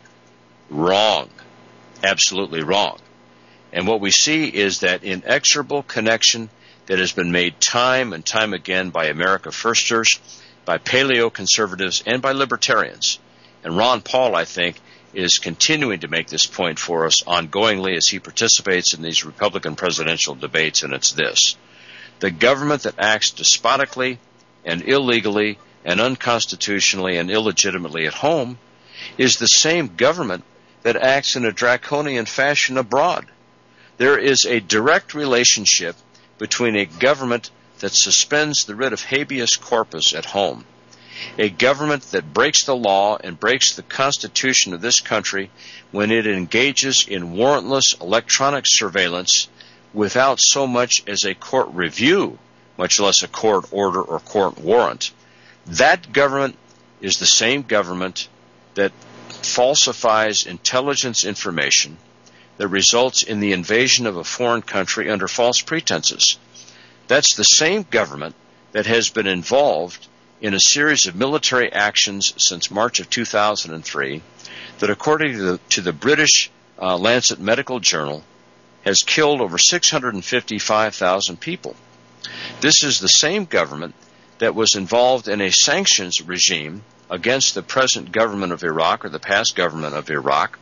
Wrong. Absolutely wrong. And what we see is that inexorable connection that has been made time and time again by America Firsters, by paleo-conservatives, and by libertarians. And Ron Paul, I think, is continuing to make this point for us ongoingly as he participates in these Republican presidential debates, and it's this. The government that acts despotically and illegally and unconstitutionally and illegitimately at home is the same government that acts in a draconian fashion abroad. There is a direct relationship between a government that suspends the writ of habeas corpus at home, a government that breaks the law and breaks the Constitution of this country when it engages in warrantless electronic surveillance without so much as a court review, much less a court order or court warrant. That government is the same government that falsifies intelligence information that results in the invasion of a foreign country under false pretenses. That's the same government that has been involved in a series of military actions since March of two thousand three that, according to the, to the British uh, Lancet Medical Journal, has killed over six hundred fifty-five thousand people. This is the same government that was involved in a sanctions regime against the present government of Iraq or the past government of Iraq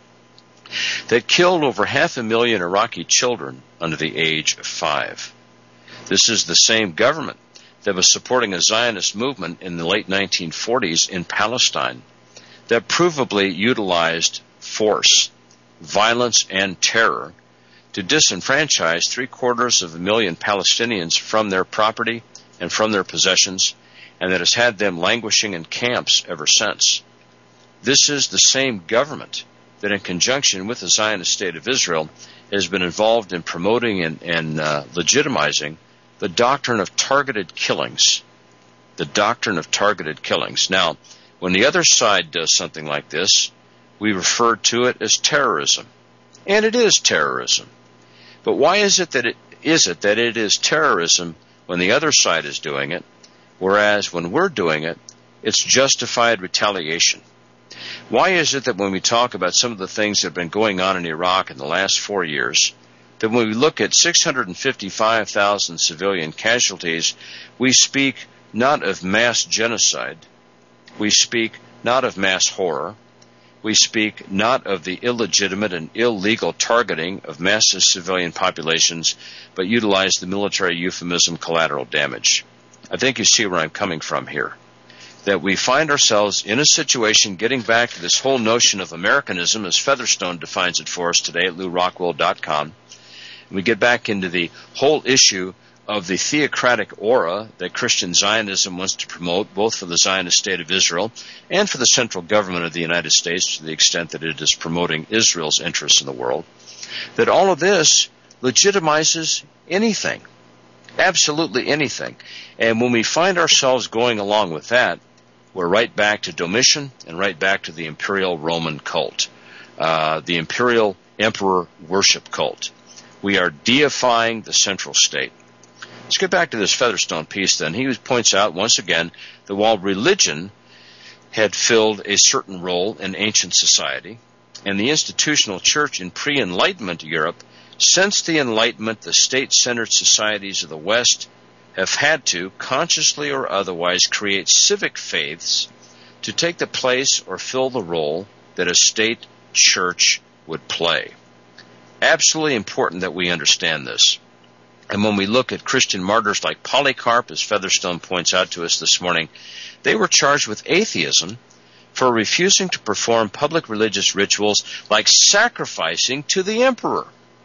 that killed over half a million Iraqi children under the age of five. This is the same government that was supporting a Zionist movement in the late nineteen forties in Palestine that provably utilized force, violence, and terror to disenfranchise three-quarters of a million Palestinians from their property and from their possessions, and that has had them languishing in camps ever since. This is the same government that, in conjunction with the Zionist State of Israel, has been involved in promoting and, and uh, legitimizing the doctrine of targeted killings. The doctrine of targeted killings. Now, when the other side does something like this, we refer to it as terrorism. And it is terrorism. But why is it that it is it that it is terrorism when the other side is doing it, whereas when we're doing it, it's justified retaliation? Why is it that when we talk about some of the things that have been going on in Iraq in the last four years, that when we look at six hundred fifty-five thousand civilian casualties, we speak not of mass genocide, we speak not of mass horror, we speak not of the illegitimate and illegal targeting of massive civilian populations, but utilize the military euphemism collateral damage. I think you see where I'm coming from here. That we find ourselves in a situation, getting back to this whole notion of Americanism, as Featherstone defines it for us today at Lew Rockwell dot com. We get back into the whole issue of the theocratic aura that Christian Zionism wants to promote, both for the Zionist State of Israel and for the central government of the United States, to the extent that it is promoting Israel's interests in the world. That all of this legitimizes anything, absolutely anything. And when we find ourselves going along with that, we're right back to Domitian and right back to the imperial Roman cult, uh, the imperial emperor worship cult. We are deifying the central state. Let's get back to this Featherstone piece then. He points out once again that while religion had filled a certain role in ancient society, and the institutional church in pre-Enlightenment Europe, since the Enlightenment, the state-centered societies of the West have had to, consciously or otherwise, create civic faiths to take the place or fill the role that a state church would play. Absolutely important that we understand this. And when we look at Christian martyrs like Polycarp, as Featherstone points out to us this morning, they were charged with atheism for refusing to perform public religious rituals like sacrificing to the emperor.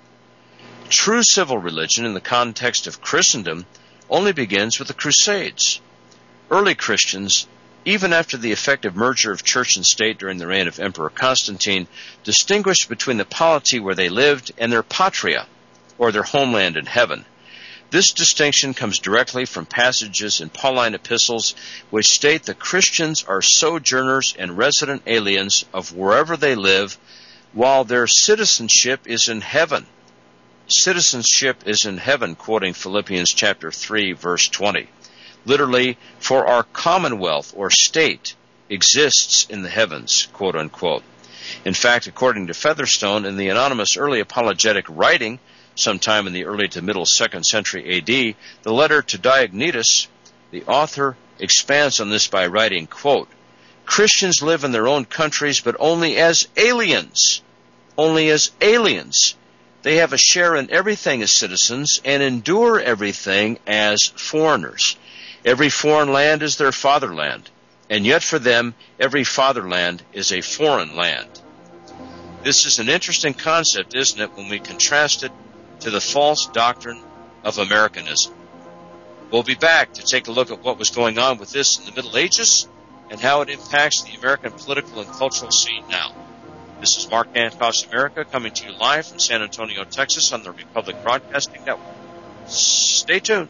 True civil religion in the context of Christendom only begins with the Crusades. Early Christians, even after the effective merger of church and state during the reign of Emperor Constantine, distinguished between the polity where they lived and their patria, or their homeland in heaven. This distinction comes directly from passages in Pauline epistles which state that Christians are sojourners and resident aliens of wherever they live, while their citizenship is in heaven. Citizenship is in heaven, quoting Philippians chapter three, verse twenty. Literally, for our commonwealth or state exists in the heavens, quote unquote. In fact, according to Featherstone, in the anonymous early apologetic writing, sometime in the early to middle second century A D, the letter to Diognetus, the author expands on this by writing, quote, Christians live in their own countries, but only as aliens. Only as aliens. They have a share in everything as citizens and endure everything as foreigners. Every foreign land is their fatherland, and yet for them, every fatherland is a foreign land. This is an interesting concept, isn't it, when we contrast it to the false doctrine of Americanism. We'll be back to take a look at what was going on with this in the Middle Ages and how it impacts the American political and cultural scene now. This is Mark Hancock's America, coming to you live from San Antonio, Texas on the Republic Broadcasting Network. Stay tuned.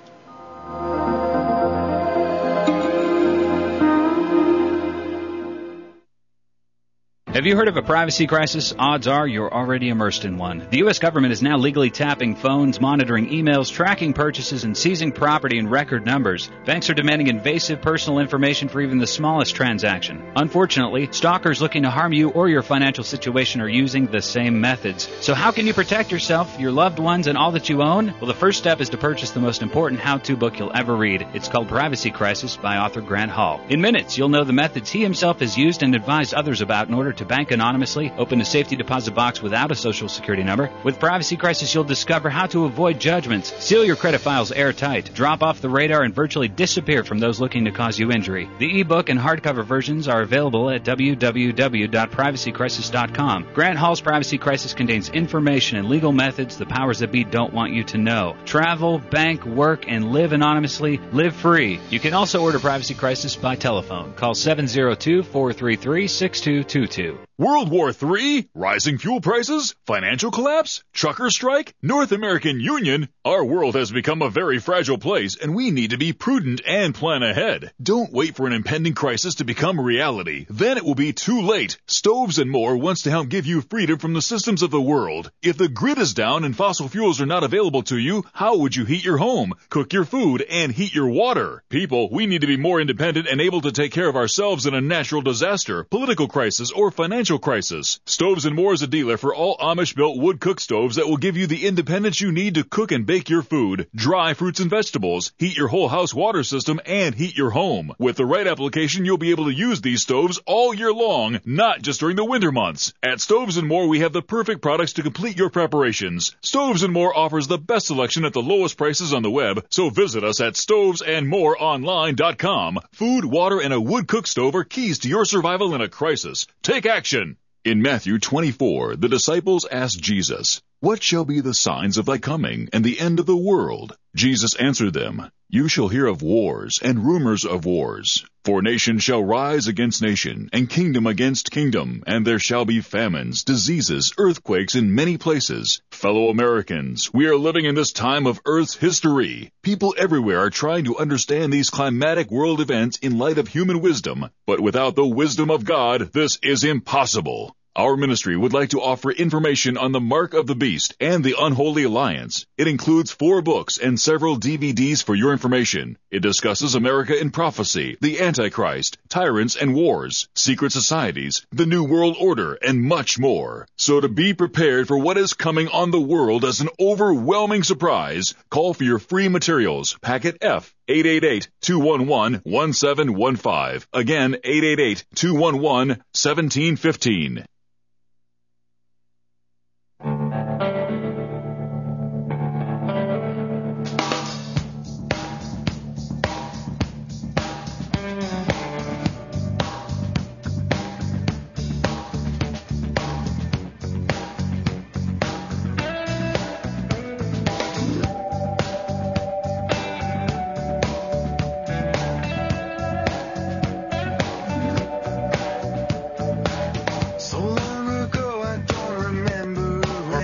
Have you heard of a privacy crisis? Odds are you're already immersed in one. The U S government is now legally tapping phones, monitoring emails, tracking purchases, and seizing property in record numbers. Banks are demanding invasive personal information for even the smallest transaction. Unfortunately, stalkers looking to harm you or your financial situation are using the same methods. So how can you protect yourself, your loved ones, and all that you own? Well, the first step is to purchase the most important how-to book you'll ever read. It's called Privacy Crisis by author Grant Hall. In minutes, you'll know the methods he himself has used and advised others about in order to bank anonymously, open a safety deposit box without a social security number. With Privacy Crisis, you'll discover how to avoid judgments, seal your credit files airtight, drop off the radar, and virtually disappear from those looking to cause you injury. The ebook and hardcover versions are available at w w w dot privacy crisis dot com. Grant Hall's Privacy Crisis contains information and legal methods the powers that be don't want you to know. Travel, bank, work, and live anonymously. Live free. You can also order Privacy Crisis by telephone. Call seven zero two, four three three, six two two two. World War Three? Rising fuel prices? Financial collapse? Trucker strike? North American Union? Our world has become a very fragile place, and we need to be prudent and plan ahead. Don't wait for an impending crisis to become reality. Then it will be too late. Stoves and More wants to help give you freedom from the systems of the world. If the grid is down and fossil fuels are not available to you, how would you heat your home, cook your food, and heat your water? People, we need to be more independent and able to take care of ourselves in a natural disaster, political crisis, or financial crisis. Stoves and More is a dealer for all Amish-built wood cook stoves that will give you the independence you need to cook and bake your food, dry fruits and vegetables, heat your whole house water system, and heat your home. With the right application, you'll be able to use these stoves all year long, not just during the winter months. At Stoves and More, we have the perfect products to complete your preparations. Stoves and More offers the best selection at the lowest prices on the web, so visit us at stoves and more online dot com. Food, water, and a wood cook stove are keys to your survival in a crisis. Take action! In Matthew twenty-four, the disciples asked Jesus, "What shall be the signs of thy coming and the end of the world?" Jesus answered them, "You shall hear of wars and rumors of wars. For nation shall rise against nation, and kingdom against kingdom, and there shall be famines, diseases, earthquakes in many places." Fellow Americans, we are living in this time of Earth's history. People everywhere are trying to understand these climatic world events in light of human wisdom, but without the wisdom of God, this is impossible. Our ministry would like to offer information on the Mark of the Beast and the Unholy Alliance. It includes four books and several D V Ds for your information. It discusses America in prophecy, the Antichrist, tyrants and wars, secret societies, the New World Order, and much more. So to be prepared for what is coming on the world as an overwhelming surprise, call for your free materials, packet F, eight eight eight, two one one, one seven one five. Again, eight eight eight, two one one, one seven one five.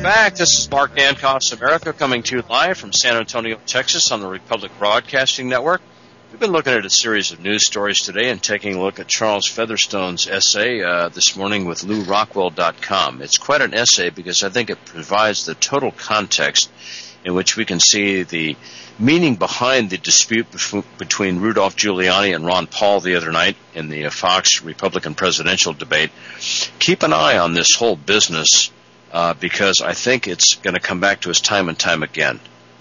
Back. This is Mark Dancos, America, coming to you live from San Antonio, Texas on the Republic Broadcasting Network. We've been looking at a series of news stories today and taking a look at Charles Featherstone's essay uh, this morning with Lew Rockwell dot com. It's quite an essay because I think it provides the total context in which we can see the meaning behind the dispute between Rudolph Giuliani and Ron Paul the other night in the Fox Republican presidential debate. Keep an eye on this whole business uh, because I think it's going to come back to us time and time again.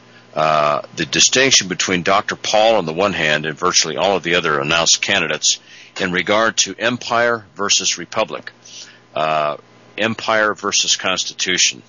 Uh, the distinction between Doctor Paul on the one hand and virtually all of the other announced candidates in regard to empire versus republic, uh, empire versus constitution,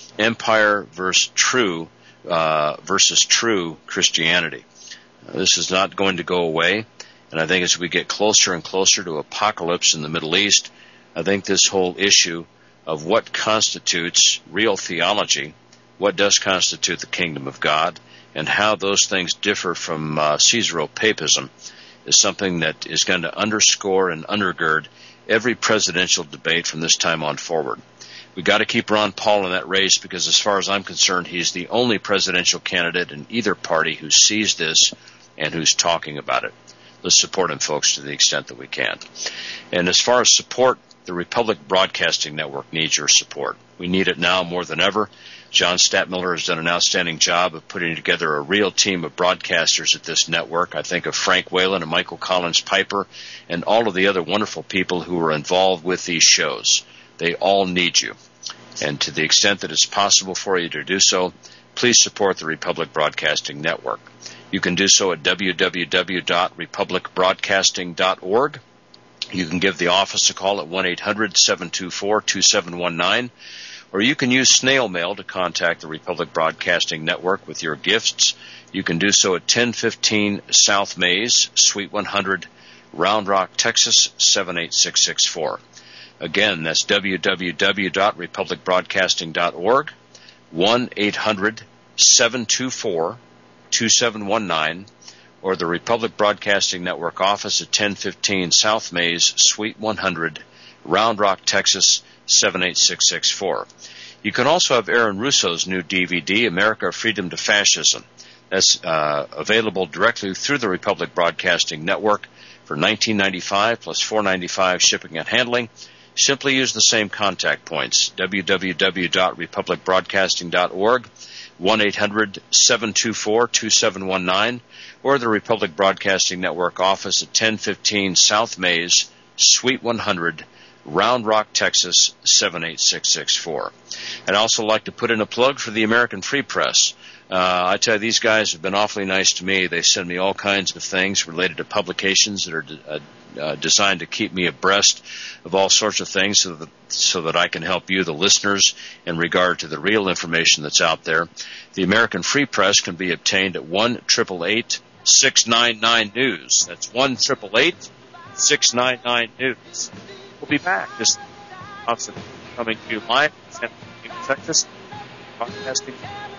empire versus true uh, versus true Christianity. Uh, this is not going to go away, and I think as we get closer and closer to apocalypse in the Middle East, I think this whole issue of what constitutes real theology, what does constitute the kingdom of God, and how those things differ from uh, Caesaro-papism is something that is going to underscore and undergird every presidential debate from this time on forward. We've got to keep Ron Paul in that race because as far as I'm concerned, he's the only presidential candidate in either party who sees this and who's talking about it. Let's support him, folks, to the extent that we can. And as far as support, the Republic Broadcasting Network needs your support. We need it now more than ever. John Stadtmiller has done an outstanding job of putting together a real team of broadcasters at this network. I think of Frank Whalen and Michael Collins Piper and all of the other wonderful people who are involved with these shows. They all need you. And to the extent that it's possible for you to do so, please support the Republic Broadcasting Network. You can do so at w w w dot republic broadcasting dot org. You can give the office a call at one eight hundred seven two four two seven one nine, or you can use snail mail to contact the Republic Broadcasting Network with your gifts. You can do so at ten fifteen South Mays, Suite one hundred, Round Rock, Texas, seven eight six six four. Again, that's w w w dot republic broadcasting dot org, one eight hundred seven two four two seven one nine, or the Republic Broadcasting Network office at ten fifteen South Mays, Suite one hundred, Round Rock, Texas, seven eight six six four. You can also have Aaron Russo's new D V D, America, Freedom to Fascism. That's uh, available directly through the Republic Broadcasting Network for nineteen ninety-five dollars plus four dollars and ninety-five cents shipping and handling. Simply use the same contact points, w w w dot republic broadcasting dot org, one eight hundred seven two four two seven one nine, or the Republic Broadcasting Network office at ten fifteen South Mays, Suite one hundred, Round Rock, Texas, seven eight six six four. I'd also like to put in a plug for the American Free Press. Uh, I tell you, these guys have been awfully nice to me. They send me all kinds of things related to publications that are uh, uh, designed to keep me abreast of all sorts of things so that, so that I can help you, the listeners, in regard to the real information that's out there. The American Free Press can be obtained at one eight eight eight six nine nine news. That's one eight eight eight six nine nine news. We'll be back. This is coming to you live in Texas. Broadcasting.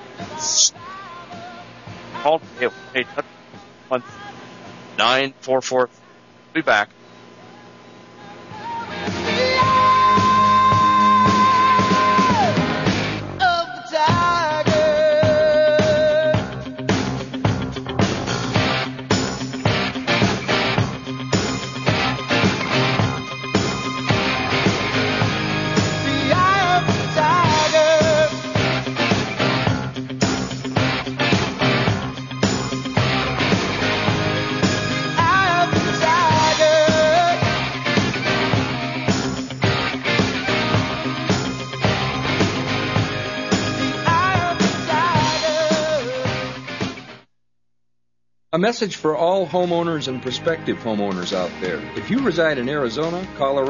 Call me at one eight hundred nine four four. We'll be back. A message for all homeowners and prospective homeowners out there. If you reside in Arizona, Colorado,